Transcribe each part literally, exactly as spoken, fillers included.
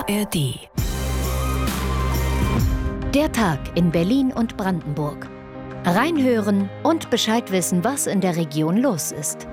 R D. Der Tag in Berlin und Brandenburg. Reinhören und Bescheid wissen, was in der Region los ist.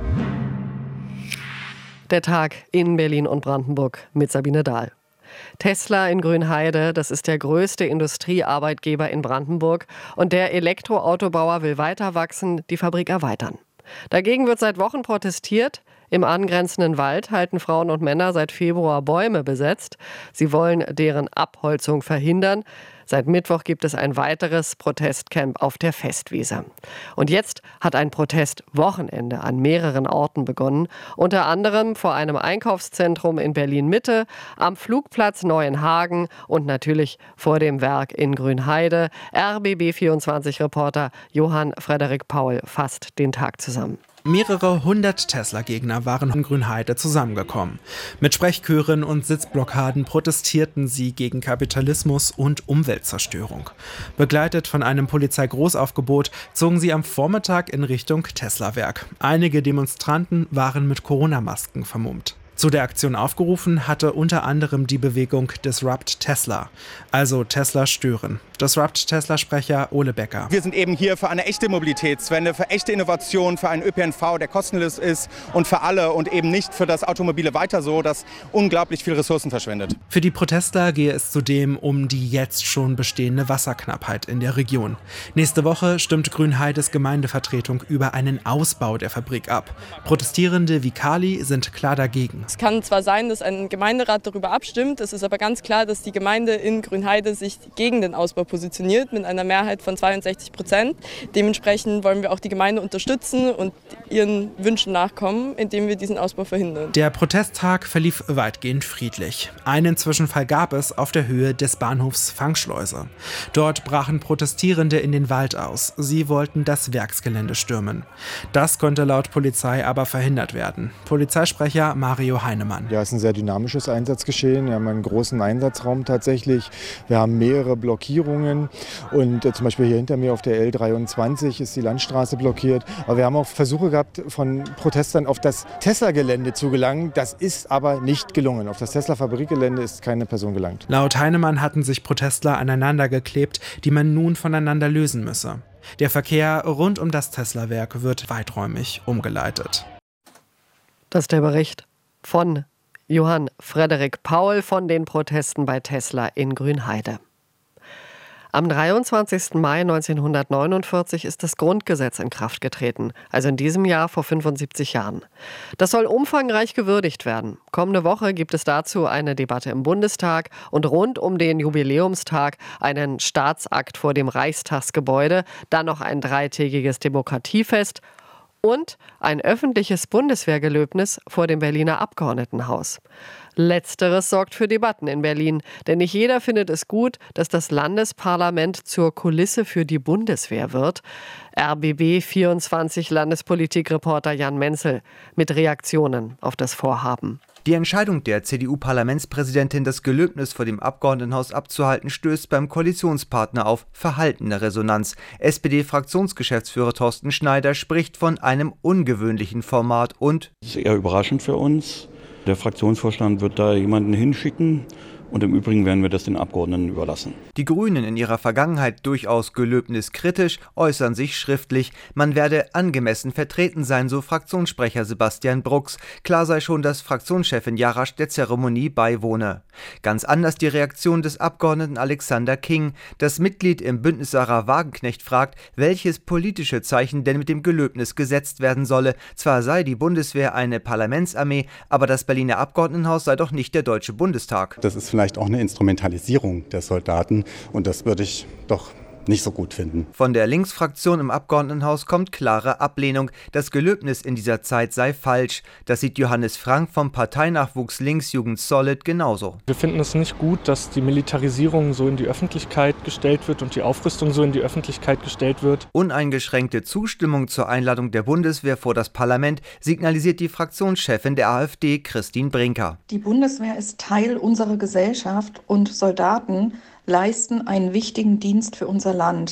Der Tag in Berlin und Brandenburg mit Sabine Dahl. Tesla in Grünheide, das ist der größte Industriearbeitgeber in Brandenburg. Und der Elektroautobauer will weiter wachsen, die Fabrik erweitern. Dagegen wird seit Wochen protestiert. Im angrenzenden Wald halten Frauen und Männer seit Februar Bäume besetzt. Sie wollen deren Abholzung verhindern. Seit Mittwoch gibt es ein weiteres Protestcamp auf der Festwiese. Und jetzt hat ein Protestwochenende an mehreren Orten begonnen. Unter anderem vor einem Einkaufszentrum in Berlin-Mitte, am Flugplatz Neuenhagen und natürlich vor dem Werk in Grünheide. R B B vierundzwanzig-Reporter Johann Frederik Paul fasst den Tag zusammen. Mehrere hundert Tesla-Gegner waren in Grünheide zusammengekommen. Mit Sprechchören und Sitzblockaden protestierten sie gegen Kapitalismus und Umweltzerstörung. Begleitet von einem Polizeigroßaufgebot zogen sie am Vormittag in Richtung Tesla-Werk. Einige Demonstranten waren mit Corona-Masken vermummt. Zu der Aktion aufgerufen hatte unter anderem die Bewegung Disrupt Tesla, also Tesla stören. Disrupt Tesla-Sprecher Ole Becker. Wir sind eben hier für eine echte Mobilitätswende, für echte Innovation, für einen Ö P N V, der kostenlos ist und für alle und eben nicht für das Automobile weiter so, das unglaublich viel Ressourcen verschwendet. Für die Protestler gehe es zudem um die jetzt schon bestehende Wasserknappheit in der Region. Nächste Woche stimmt Grünheides Gemeindevertretung über einen Ausbau der Fabrik ab. Protestierende wie Kali sind klar dagegen. Es kann zwar sein, dass ein Gemeinderat darüber abstimmt, es ist aber ganz klar, dass die Gemeinde in Grünheide sich gegen den Ausbau positioniert mit einer Mehrheit von zweiundsechzig Prozent. Dementsprechend wollen wir auch die Gemeinde unterstützen und ihren Wünschen nachkommen, indem wir diesen Ausbau verhindern. Der Protesttag verlief weitgehend friedlich. Einen Zwischenfall gab es auf der Höhe des Bahnhofs Fangschleuse. Dort brachen Protestierende in den Wald aus. Sie wollten das Werksgelände stürmen. Das konnte laut Polizei aber verhindert werden. Polizeisprecher Mario Heinemann. Ja, es ist ein sehr dynamisches Einsatzgeschehen. Wir haben einen großen Einsatzraum tatsächlich. Wir haben mehrere Blockierungen und äh, zum Beispiel hier hinter mir auf der L dreiundzwanzig ist die Landstraße blockiert. Aber wir haben auch Versuche gehabt, von Protestern auf das Tesla-Gelände zu gelangen. Das ist aber nicht gelungen. Auf das Tesla-Fabrikgelände ist keine Person gelangt. Laut Heinemann hatten sich Protestler aneinander geklebt, die man nun voneinander lösen müsse. Der Verkehr rund um das Tesla-Werk wird weiträumig umgeleitet. Das ist der Bericht von Johann Frederik Paul von den Protesten bei Tesla in Grünheide. Am dreiundzwanzigsten Mai neunzehnhundertneunundvierzig ist das Grundgesetz in Kraft getreten, also in diesem Jahr vor fünfundsiebzig Jahren. Das soll umfangreich gewürdigt werden. Kommende Woche gibt es dazu eine Debatte im Bundestag und rund um den Jubiläumstag einen Staatsakt vor dem Reichstagsgebäude, dann noch ein dreitägiges Demokratiefest und ein öffentliches Bundeswehrgelöbnis vor dem Berliner Abgeordnetenhaus. Letzteres sorgt für Debatten in Berlin, denn nicht jeder findet es gut, dass das Landesparlament zur Kulisse für die Bundeswehr wird. R B B vierundzwanzig Landespolitikreporter Jan Menzel mit Reaktionen auf das Vorhaben. Die Entscheidung der C D U-Parlamentspräsidentin, das Gelöbnis vor dem Abgeordnetenhaus abzuhalten, stößt beim Koalitionspartner auf verhaltene Resonanz. S P D-Fraktionsgeschäftsführer Thorsten Schneider spricht von einem ungewöhnlichen Format und: Das ist eher überraschend für uns. Der Fraktionsvorstand wird da jemanden hinschicken. Und im Übrigen werden wir das den Abgeordneten überlassen. Die Grünen, in ihrer Vergangenheit durchaus gelöbniskritisch, äußern sich schriftlich. Man werde angemessen vertreten sein, so Fraktionssprecher Sebastian Brux. Klar sei schon, dass Fraktionschefin Jarasch der Zeremonie beiwohne. Ganz anders die Reaktion des Abgeordneten Alexander King. Das Mitglied im Bündnis Sarah Wagenknecht fragt, welches politische Zeichen denn mit dem Gelöbnis gesetzt werden solle. Zwar sei die Bundeswehr eine Parlamentsarmee, aber das Berliner Abgeordnetenhaus sei doch nicht der Deutsche Bundestag. Das ist vielleicht auch eine Instrumentalisierung der Soldaten und das würde ich doch nicht so gut finden. Von der Linksfraktion im Abgeordnetenhaus kommt klare Ablehnung. Das Gelöbnis in dieser Zeit sei falsch. Das sieht Johannes Frank vom Parteinachwuchs Linksjugend Solid genauso. Wir finden es nicht gut, dass die Militarisierung so in die Öffentlichkeit gestellt wird und die Aufrüstung so in die Öffentlichkeit gestellt wird. Uneingeschränkte Zustimmung zur Einladung der Bundeswehr vor das Parlament signalisiert die Fraktionschefin der AfD, Christine Brinker. Die Bundeswehr ist Teil unserer Gesellschaft und Soldaten leisten einen wichtigen Dienst für unser Land.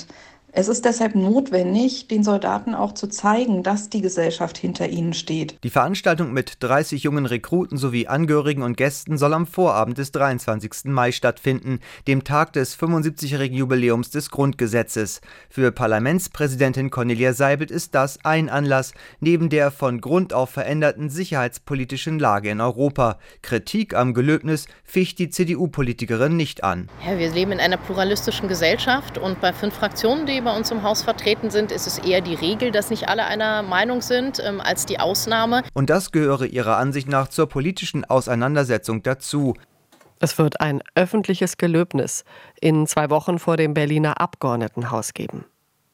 Es ist deshalb notwendig, den Soldaten auch zu zeigen, dass die Gesellschaft hinter ihnen steht. Die Veranstaltung mit dreißig jungen Rekruten sowie Angehörigen und Gästen soll am Vorabend des dreiundzwanzigsten Mai stattfinden, dem Tag des fünfundsiebzigjährigen Jubiläums des Grundgesetzes. Für Parlamentspräsidentin Cornelia Seibelt ist das ein Anlass, neben der von Grund auf veränderten sicherheitspolitischen Lage in Europa. Kritik am Gelöbnis ficht die C D U-Politikerin nicht an. Ja, wir leben in einer pluralistischen Gesellschaft und bei fünf Fraktionen, die bei uns im Haus vertreten sind, ist es eher die Regel, dass nicht alle einer Meinung sind, ähm, als die Ausnahme. Und das gehöre ihrer Ansicht nach zur politischen Auseinandersetzung dazu. Es wird ein öffentliches Gelöbnis in zwei Wochen vor dem Berliner Abgeordnetenhaus geben.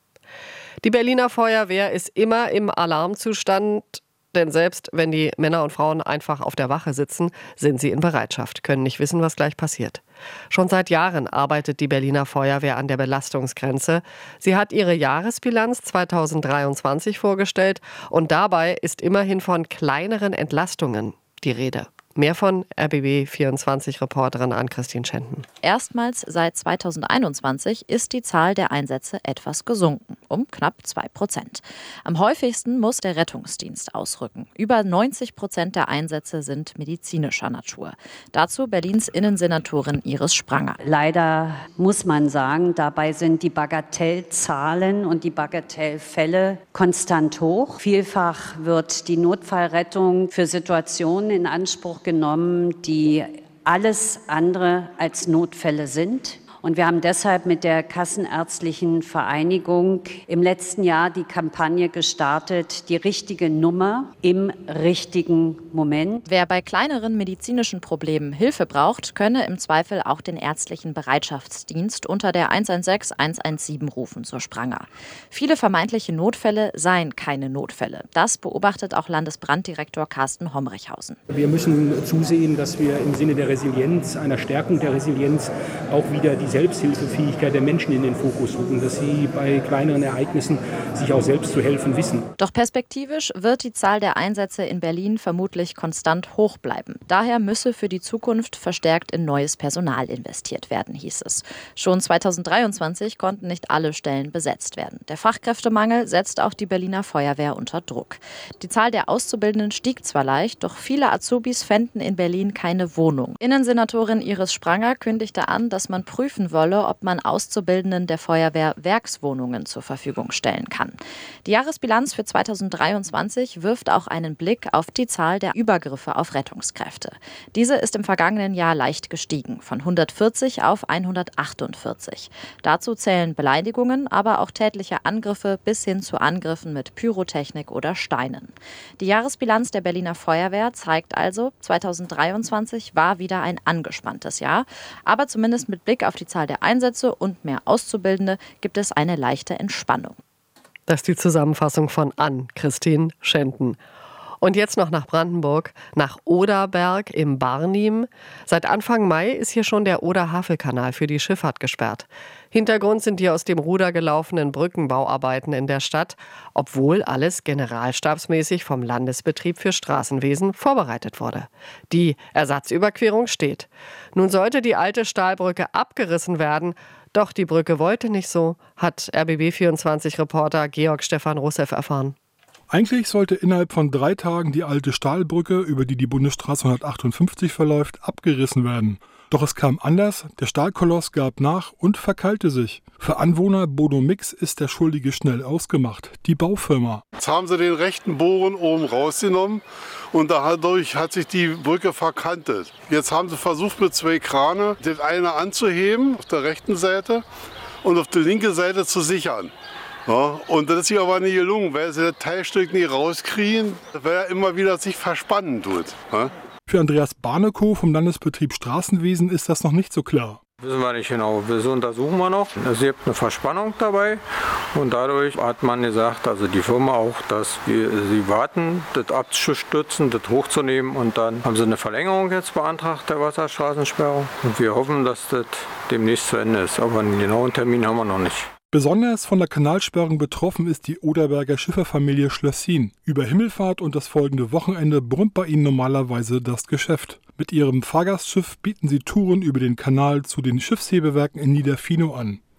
Die Berliner Feuerwehr ist immer im Alarmzustand, denn selbst wenn die Männer und Frauen einfach auf der Wache sitzen, sind sie in Bereitschaft, können nicht wissen, was gleich passiert. Schon seit Jahren arbeitet die Berliner Feuerwehr an der Belastungsgrenze. Sie hat ihre Jahresbilanz zweitausenddreiundzwanzig vorgestellt und dabei ist immerhin von kleineren Entlastungen die Rede. Mehr von R B B vierundzwanzig-Reporterin Ann-Christine Schenten. Erstmals seit zweitausendeinundzwanzig ist die Zahl der Einsätze etwas gesunken, um knapp zwei Prozent. Am häufigsten muss der Rettungsdienst ausrücken. Über neunzig Prozent der Einsätze sind medizinischer Natur. Dazu Berlins Innensenatorin Iris Spranger. Leider muss man sagen, dabei sind die Bagatellzahlen und die Bagatellfälle konstant hoch. Vielfach wird die Notfallrettung für Situationen in Anspruch genommen, die alles andere als Notfälle sind. Und wir haben deshalb mit der Kassenärztlichen Vereinigung im letzten Jahr die Kampagne gestartet, die richtige Nummer im richtigen Moment. Wer bei kleineren medizinischen Problemen Hilfe braucht, könne im Zweifel auch den ärztlichen Bereitschaftsdienst unter der eins eins sechs eins eins sieben rufen, so Spranger. Viele vermeintliche Notfälle seien keine Notfälle. Das beobachtet auch Landesbranddirektor Carsten Homrichhausen. Wir müssen zusehen, dass wir im Sinne der Resilienz, einer Stärkung der Resilienz, auch wieder die Selbsthilfefähigkeit der Menschen in den Fokus rücken, dass sie bei kleineren Ereignissen sich auch selbst zu helfen wissen. Doch perspektivisch wird die Zahl der Einsätze in Berlin vermutlich konstant hoch bleiben. Daher müsse für die Zukunft verstärkt in neues Personal investiert werden, hieß es. Schon zweitausenddreiundzwanzig konnten nicht alle Stellen besetzt werden. Der Fachkräftemangel setzt auch die Berliner Feuerwehr unter Druck. Die Zahl der Auszubildenden stieg zwar leicht, doch viele Azubis fänden in Berlin keine Wohnung. Innensenatorin Iris Spranger kündigte an, dass man prüfen wolle, ob man Auszubildenden der Feuerwehr Werkswohnungen zur Verfügung stellen kann. Die Jahresbilanz für zweitausenddreiundzwanzig wirft auch einen Blick auf die Zahl der Übergriffe auf Rettungskräfte. Diese ist im vergangenen Jahr leicht gestiegen, von hundertvierzig auf hundertachtundvierzig. Dazu zählen Beleidigungen, aber auch tätliche Angriffe bis hin zu Angriffen mit Pyrotechnik oder Steinen. Die Jahresbilanz der Berliner Feuerwehr zeigt also, zweitausenddreiundzwanzig war wieder ein angespanntes Jahr, aber zumindest mit Blick auf die Zahl der Einsätze und mehr Auszubildende gibt es eine leichte Entspannung. Das ist die Zusammenfassung von Ann-Christine Schenten. Und jetzt noch nach Brandenburg, nach Oderberg im Barnim. Seit Anfang Mai ist hier schon der Oder-Havel-Kanal für die Schifffahrt gesperrt. Hintergrund sind die aus dem Ruder gelaufenen Brückenbauarbeiten in der Stadt, obwohl alles generalstabsmäßig vom Landesbetrieb für Straßenwesen vorbereitet wurde. Die Ersatzüberquerung steht. Nun sollte die alte Stahlbrücke abgerissen werden, doch die Brücke wollte nicht so, hat R B B vierundzwanzig-Reporter Georg Stefan Russeff erfahren. Eigentlich sollte innerhalb von drei Tagen die alte Stahlbrücke, über die die Bundesstraße hundertachtundfünfzig verläuft, abgerissen werden. Doch es kam anders, der Stahlkoloss gab nach und verkeilte sich. Für Anwohner Bodo Mix ist der Schuldige schnell ausgemacht, die Baufirma. Jetzt haben sie den rechten Bohren oben rausgenommen und dadurch hat sich die Brücke verkantet. Jetzt haben sie versucht mit zwei Krane den einen anzuheben auf der rechten Seite und auf der linken Seite zu sichern. Ja, und das ist hier aber nicht gelungen, weil sie das Teilstück nicht rauskriegen, weil er immer wieder sich verspannen tut. Ja. Für Andreas Barnekow vom Landesbetrieb Straßenwesen ist das noch nicht so klar. Wissen wir nicht genau, das untersuchen wir noch. Es gibt eine Verspannung dabei und dadurch hat man gesagt, also die Firma auch, dass wir sie warten, das abzustützen, das hochzunehmen und dann haben sie eine Verlängerung jetzt beantragt der Wasserstraßensperrung und wir hoffen, dass das demnächst zu Ende ist, aber einen genauen Termin haben wir noch nicht. Besonders von der Kanalsperrung betroffen ist die Oderberger Schifferfamilie Schlössin. Über Himmelfahrt und das folgende Wochenende brummt bei ihnen normalerweise das Geschäft. Mit ihrem Fahrgastschiff bieten sie Touren über den Kanal zu den Schiffshebewerken in Niederfinow an.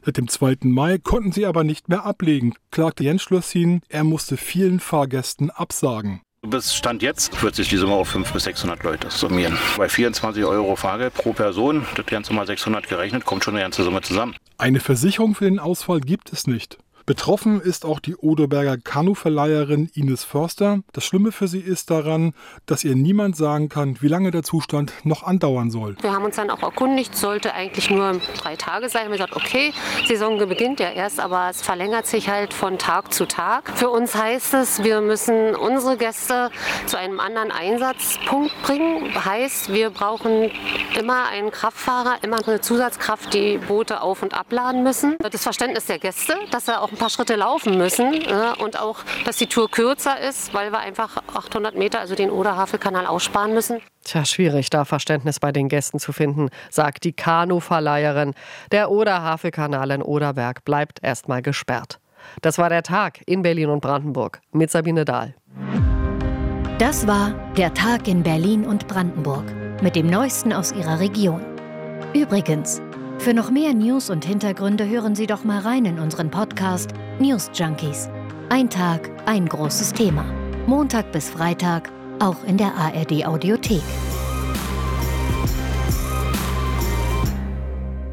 Seit dem zweiten Mai konnten sie aber nicht mehr ablegen, klagte Jens Schlossin, er musste vielen Fahrgästen absagen. Bis Stand jetzt wird sich die Summe auf fünfhundert bis sechshundert Leute summieren. Bei vierundzwanzig Euro Fahrgeld pro Person, das Ganze mal sechshundert gerechnet, kommt schon eine ganze Summe zusammen. Eine Versicherung für den Ausfall gibt es nicht. Betroffen ist auch die Oderberger Kanuverleiherin Ines Förster. Das Schlimme für sie ist daran, dass ihr niemand sagen kann, wie lange der Zustand noch andauern soll. Wir haben uns dann auch erkundigt, sollte eigentlich nur drei Tage sein. Wir haben gesagt, okay, Saison beginnt ja erst, aber es verlängert sich halt von Tag zu Tag. Für uns heißt es, wir müssen unsere Gäste zu einem anderen Einsatzpunkt bringen. Heißt, wir brauchen immer einen Kraftfahrer, immer eine Zusatzkraft, die Boote auf- und abladen müssen. Das Verständnis der Gäste, dass er auch ein paar Schritte laufen müssen ja, und auch, dass die Tour kürzer ist, weil wir einfach achthundert Meter, also den Oder-Havel-Kanal, aussparen müssen. Tja, schwierig, da Verständnis bei den Gästen zu finden, sagt die Kanuverleiherin. Der Oder-Havel-Kanal in Oderberg bleibt erstmal gesperrt. Das war der Tag in Berlin und Brandenburg mit Sabine Dahl. Das war der Tag in Berlin und Brandenburg mit dem Neuesten aus Ihrer Region. Übrigens, für noch mehr News und Hintergründe hören Sie doch mal rein in unseren Podcast News Junkies. Ein Tag, ein großes Thema. Montag bis Freitag, auch in der A R D Audiothek.